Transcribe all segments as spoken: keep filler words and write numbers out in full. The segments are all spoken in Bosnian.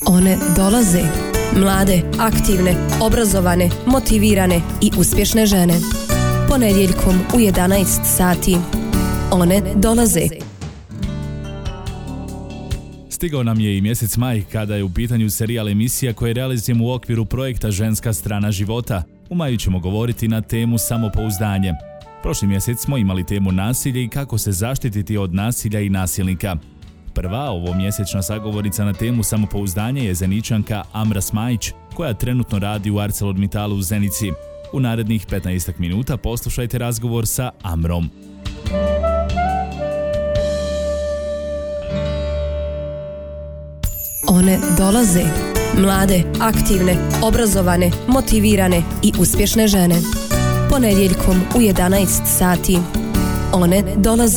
One dolaze. Mlade, aktivne, obrazovane, motivirane i uspješne žene. Ponedjeljkom u jedanaest sati. One dolaze. Stigao nam je i mjesec maj kada je u pitanju serijal emisija koje realizujemo u okviru projekta Ženska strana života. U maju ćemo govoriti na temu samopouzdanje. Prošli mjesec smo imali temu nasilje i kako se zaštititi od nasilja i nasilnika. Prva ovomjesečna sagovornica na temu samopouzdanje je Zeničanka Amra Smajić, koja trenutno radi u ArcelorMittalu u Zenici. U narednih petnaest minuta poslušajte razgovor sa Amrom. One dolaze. Mlade, aktivne, obrazovane, motivirane i uspješne žene. Ponedjeljkom u jedanaest sati. One dolaze.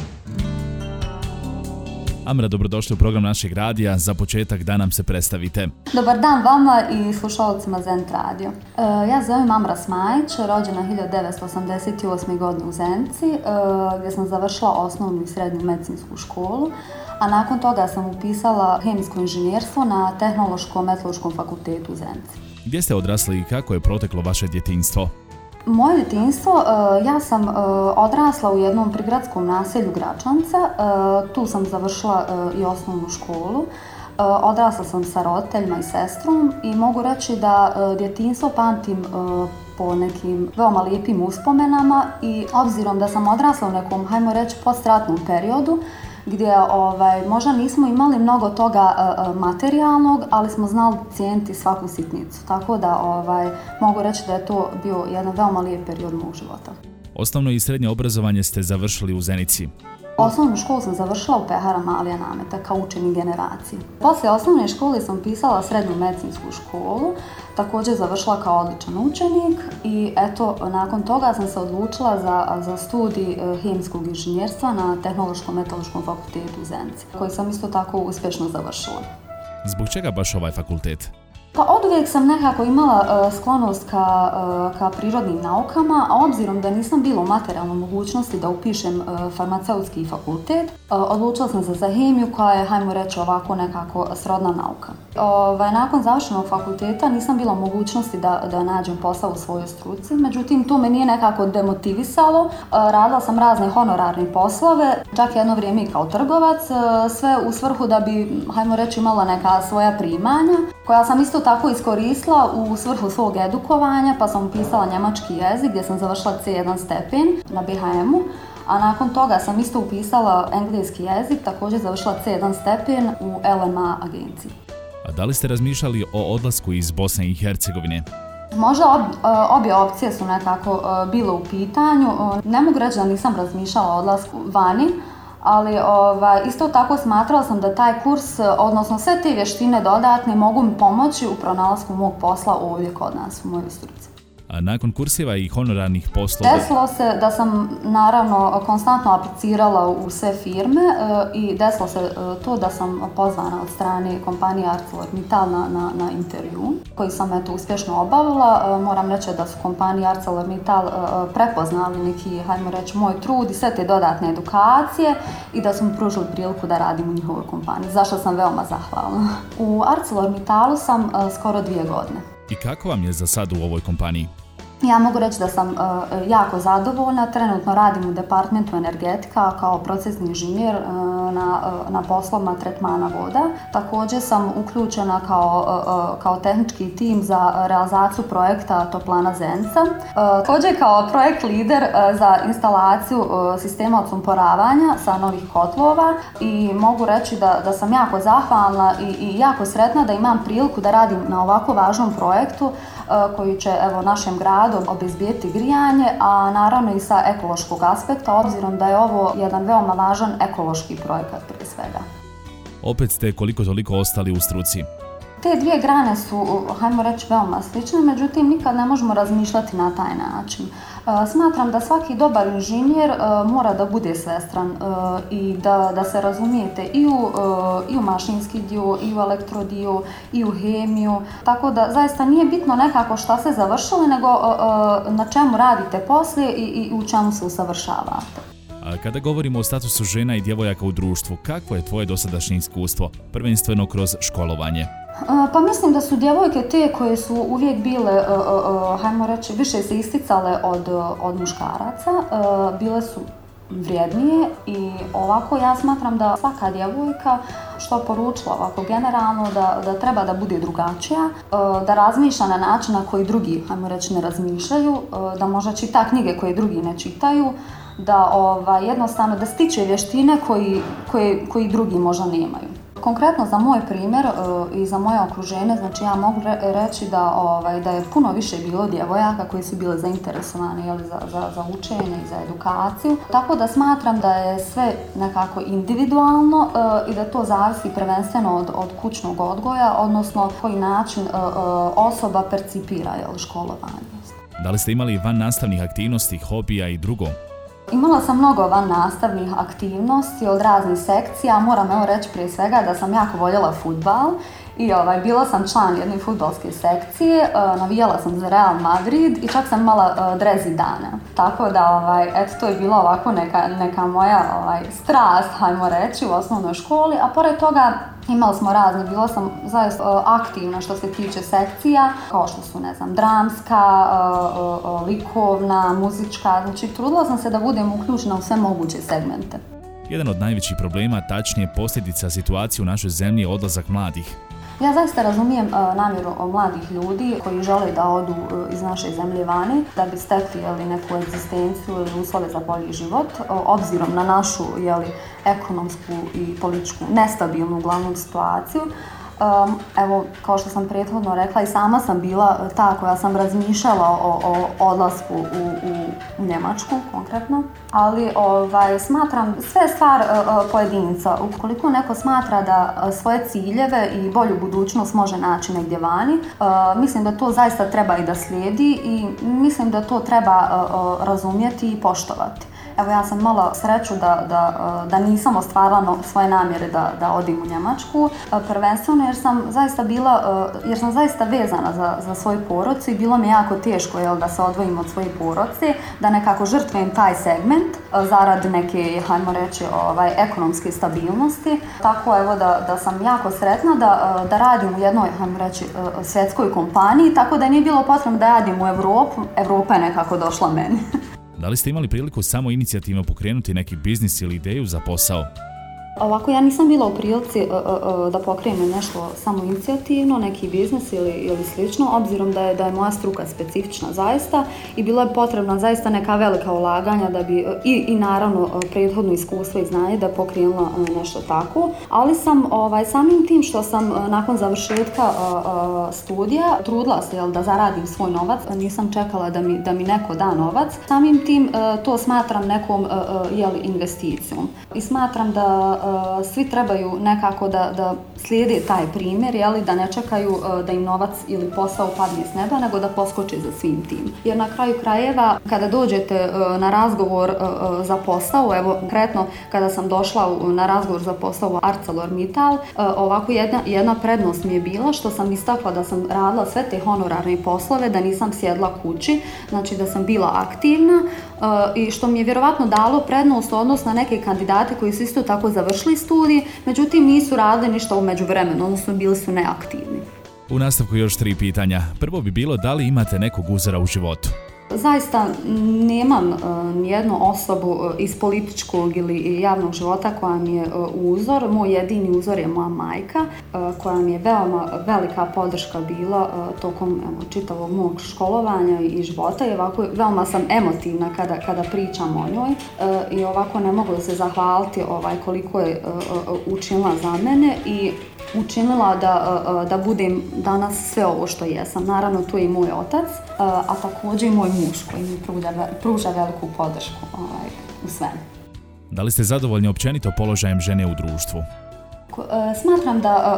Amra, dobrodošli u program našeg radija. Za početak da nam se predstavite. Dobar dan vama i slušalcima Zenit Radio. E, ja zovem Amra Smajić, rođena hiljadu devetsto osamdeset osme. godine u Zenici, e, gdje sam završila osnovnu i srednju medicinsku školu, a nakon toga sam upisala hemijsko inženjerstvo na Tehnološko-metodološkom fakultetu u Zenici. Gdje ste odrasli i kako je proteklo vaše djetinjstvo? Moje djetinjstvo, ja sam odrasla u jednom prigradskom naselju Gračanca, tu sam završila i osnovnu školu. Odrasla sam sa roditeljima i sestrom i mogu reći da djetinjstvo pamtim po nekim veoma lijepim uspomenama i obzirom da sam odrasla u nekom, hajmo reći, postratnom periodu, gdje ovaj, možda nismo imali mnogo toga uh, materijalnog, ali smo znali cijeniti svaku sitnicu. Tako da ovaj, mogu reći da je to bio jedan veoma lijep period mog života. Osnovno i srednje obrazovanje ste završili u Zenici. Osnovnu školu sam završila u Peharama Alija Nameta kao učenik generacije. Poslije osnovne škole sam upisala srednju medicinsku školu, također završila kao odličan učenik i eto, nakon toga sam se odlučila za, za studij hemijskog inženjerstva na Tehnološko-metodološkom fakultetu u Zenici, koji sam isto tako uspješno završila. Zbog čega baš ovaj fakultet? Pa oduvijek sam nekako imala uh, sklonost ka, uh, ka prirodnim naukama, a obzirom da nisam bila u materijalnoj mogućnosti da upišem uh, farmaceutski fakultet, uh, odlučila sam se za hemiju koja je, hajmo reći, ovako nekako srodna nauka. Ovaj, nakon završenog fakulteta nisam bila u mogućnosti da, da nađem posao u svojoj struci, međutim to me nije nekako demotivisalo. Uh, radila sam razne honorarne poslove, čak jedno vrijeme i kao trgovac, uh, sve u svrhu da bi, hajmo reći, imala neka svoja primanja, koja sam isto tako iskoristila u svrhu svog edukovanja, pa sam upisala njemački jezik gdje sam završila C jedan stepen na B H M-u, a nakon toga sam isto upisala engleski jezik, također završila C jedan stepen u L M A agenciji. A da li ste razmišljali o odlasku iz Bosne i Hercegovine? Možda ob, obje opcije su nekako bile u pitanju. Ne mogu reći da nisam razmišljala o odlasku vani, ali ovaj, isto tako smatrala sam da taj kurs, odnosno sve te vještine dodatne mogu mi pomoći u pronalasku mog posla ovdje kod nas u mojoj struci. A nakon kurseva i honorarnih poslova? Desilo se da sam naravno konstantno aplicirala u sve firme e, i desilo se e, to da sam pozvana od strane kompanije ArcelorMittal na, na, na intervju koji sam eto uspješno obavila. E, moram reći da su kompanije ArcelorMittal e, prepoznali neki, hajmo reći, moj trud i sve te dodatne edukacije i da su mi pružili priliku da radim u njihovoj kompaniji, za što sam veoma zahvalna. U ArcelorMittalu sam e, skoro dvije godine. I kako vam je za sad u ovoj kompaniji? Ja mogu reći da sam uh, jako zadovoljna. Trenutno radim u departmentu energetika kao procesni inženjer uh, na, uh, na poslovima tretmana voda. Također sam uključena kao, uh, kao tehnički tim za realizaciju projekta Toplana Zenica. Uh, također kao projekt lider uh, za instalaciju uh, sistema odsumporavanja sa novih kotlova i mogu reći da, da sam jako zahvalna i, i jako sretna da imam priliku da radim na ovako važnom projektu uh, koji će evo, našem gradu obezbijeti grijanje, a naravno i sa ekološkog aspekta, obzirom da je ovo jedan veoma važan ekološki projekat prije svega. Opet ste koliko toliko ostali u struci. Te dvije grane su, hajmo reći, veoma slične, međutim nikad ne možemo razmišljati na taj način. Smatram da svaki dobar inženjer mora da bude svestran i da, da se razumijete i u, i u mašinski dio, i u elektrodio, i u hemiju. Tako da zaista nije bitno nekako šta se završili, nego na čemu radite poslije i, i u čemu se usavršavate. A kada govorimo o statusu žena i djevojaka u društvu, kakvo je tvoje dosadašnje iskustvo, prvenstveno kroz školovanje? Pa mislim da su djevojke te koje su uvijek bile, hajmo reći, više se isticale od, od muškaraca, bile su vrijednije i ovako ja smatram da svaka djevojka, što poručila ovako generalno, da, da treba da bude drugačija, da razmišlja na način na koji drugi, hajmo reći, ne razmišljaju, da možda čita knjige koje drugi ne čitaju, da ovaj, jednostavno da stiče vještine koji, koje, koji drugi možda nemaju. Konkretno za moj primjer uh, i za moje okruženje, znači ja mogu re- reći da, ovaj, da je puno više bilo djevojaka koji su bile zainteresovane jeli, za, za, za učenje i za edukaciju. Tako da smatram da je sve nekako individualno uh, i da to zavisi prvenstveno od, od kućnog odgoja, odnosno koji način uh, uh, osoba percipira jeli, školovanje. Da li ste imali van nastavnih aktivnosti, hobija i drugo? Imala sam mnogo van nastavnih aktivnosti od raznih sekcija. Moram evo reći prije svega da sam jako voljela fudbal i ovaj, bila sam član jedne fudbalske sekcije, uh, navijala sam za Real Madrid i čak sam imala uh, dres Zidana. Tako da, ovaj, eto, to je bila ovako neka, neka moja ovaj, strast, hajmo reći, u osnovnoj školi, a pored toga imali smo razne, bila sam zaista uh, aktivna što se tiče sekcija, kao što su, ne znam, dramska, uh, uh, likovna, muzička, znači trudila sam se da budem uključena u sve moguće segmente. Jedan od najvećih problema, tačnije posljedica situacije u našoj zemlji je odlazak mladih. Ja zaista razumijem uh, namjeru mladih ljudi koji žele da odu uh, iz naše zemlje vani, da bi stekli jeli, neku egzistenciju ili uslove za bolji život, uh, obzirom na našu jeli, ekonomsku i političku nestabilnu uglavnom situaciju. Um, evo, kao što sam prethodno rekla, i sama sam bila ta koja sam razmišljala o, o odlasku u, u, u Njemačku konkretno, ali ovaj, smatram sve stvar uh, pojedinca. Ukoliko neko smatra da uh, svoje ciljeve i bolju budućnost može naći negdje vani, uh, mislim da to zaista treba i da slijedi i mislim da to treba uh, razumjeti i poštovati. Evo, ja sam imala sreću da, da, da nisam ostvarila svoje namjere da, da odim u Njemačku, prvenstveno jer sam zaista bila, jer sam zaista vezana za, za svoju porodicu i bilo mi jako teško jel, da se odvojim od svoje porodice, da nekako žrtvujem taj segment zarad neke, hajmo reći, ovaj, ekonomske stabilnosti. Tako evo da, da sam jako sretna da, da radim u jednoj, hajmo reći, svjetskoj kompaniji, tako da nije bilo potrebno da radim u Europu, Evropa je nekako došla meni. Da li ste imali priliku samo inicijativno pokrenuti neki biznis ili ideju za posao? Ovako, ja nisam bila u prilici uh, uh, da pokrenem nešto samo inicijativno, neki biznis ili, ili slično, obzirom da je, da je moja struka specifična zaista i bilo je potrebna zaista neka velika ulaganja da bi, uh, i, i naravno uh, prethodno iskustvo i znanje da pokrenula uh, nešto tako, ali sam ovaj, samim tim što sam uh, nakon završetka uh, uh, studija trudila se jel, da zaradim svoj novac, nisam čekala da mi, da mi neko da novac, samim tim uh, to smatram nekom uh, uh, jel, investicijom i smatram da uh, svi trebaju nekako da, da slijede taj primjer, jeli, da ne čekaju uh, da im novac ili posao padne s neba, nego da poskoče za svim tim. Jer na kraju krajeva, kada dođete uh, na razgovor uh, za posao, evo konkretno kada sam došla u, na razgovor za posao u ArcelorMittal, uh, ovako jedna, jedna prednost mi je bila što sam istakla da sam radila sve te honorarne poslove, da nisam sjedla kući, znači da sam bila aktivna uh, i što mi je vjerovatno dalo prednost odnos na neke kandidate koji su isto tako završili studij, međutim nisu radili ništa u međuvremenu, odnosno bili su neaktivni. U nastavku još tri pitanja. Prvo bi bilo da li imate nekog uzora u životu? Zaista nemam uh, nijednu osobu uh, iz političkog ili javnog života koja mi je uh, uzor. Moj jedini uzor je moja majka uh, koja mi je veoma velika podrška bila uh, tokom evo, čitavog mog školovanja i života i ovako veoma sam emotivna kada, kada pričam o njoj uh, i ovako ne mogu da se zahvaliti ovaj, koliko je uh, uh, učinila za mene i učinila da, da budem danas sve ovo što jesam. Naravno, tu je i moj otac, a također i moj muž koji mi pruža, pruža veliku podršku ovaj, u svemu. Da li ste zadovoljni općenito položajem žene u društvu? Smatram da,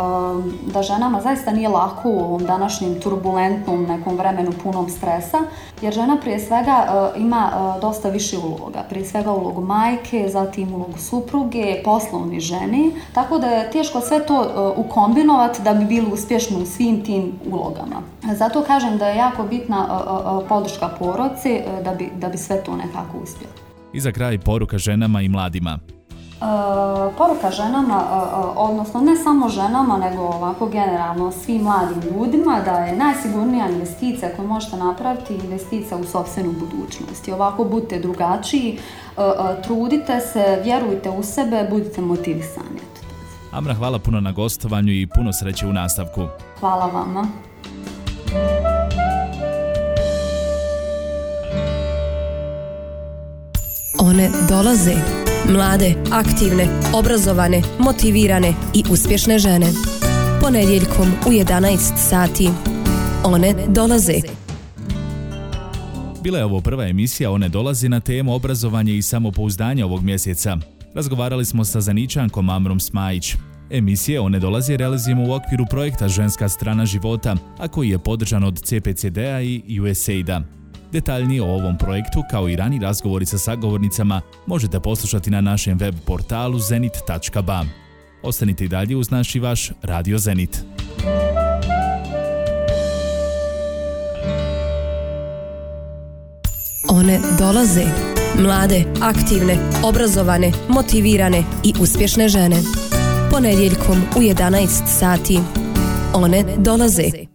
da ženama zaista nije lako u ovom današnjem turbulentnom nekom vremenu punom stresa, jer žena prije svega ima dosta više uloga. Prije svega ulogu majke, zatim ulogu supruge, poslovne žene, tako da je teško sve to ukombinovati da bi bili uspješni u svim tim ulogama. Zato kažem da je jako bitna podrška porodice da bi, da bi sve to nekako uspjelo. I za kraj poruka ženama i mladima. Poruka ženama, odnosno ne samo ženama, nego ovako generalno svim mladim ljudima, da je najsigurnija investicija koju možete napraviti investicija u sopstvenu budućnost. I ovako budite drugačiji, trudite se, vjerujte u sebe, budite motivisani. Amra, hvala puno na gostovanju i puno sreće u nastavku. Hvala vama. One dolaze. Mlade, aktivne, obrazovane, motivirane i uspješne žene. Ponedjeljkom u jedanaest sati. One dolaze. Bila je ovo prva emisija One dolaze na temu obrazovanje i samopouzdanje ovog mjeseca. Razgovarali smo sa Zeničankom Amrom Smajić. Emisije One dolaze realizujemo u okviru projekta Ženska strana života, a koji je podržan od C P C D-a i U S A I D-a. Detaljnije o ovom projektu, kao i rani razgovori sa sagovornicama, možete poslušati na našem web portalu zenit tačka b a. Ostanite i dalje uz naš i vaš Radio Zenit. One dolaze. Mlade, aktivne, obrazovane, motivirane i uspješne žene. Ponedjeljkom u jedanaest sati. One dolaze.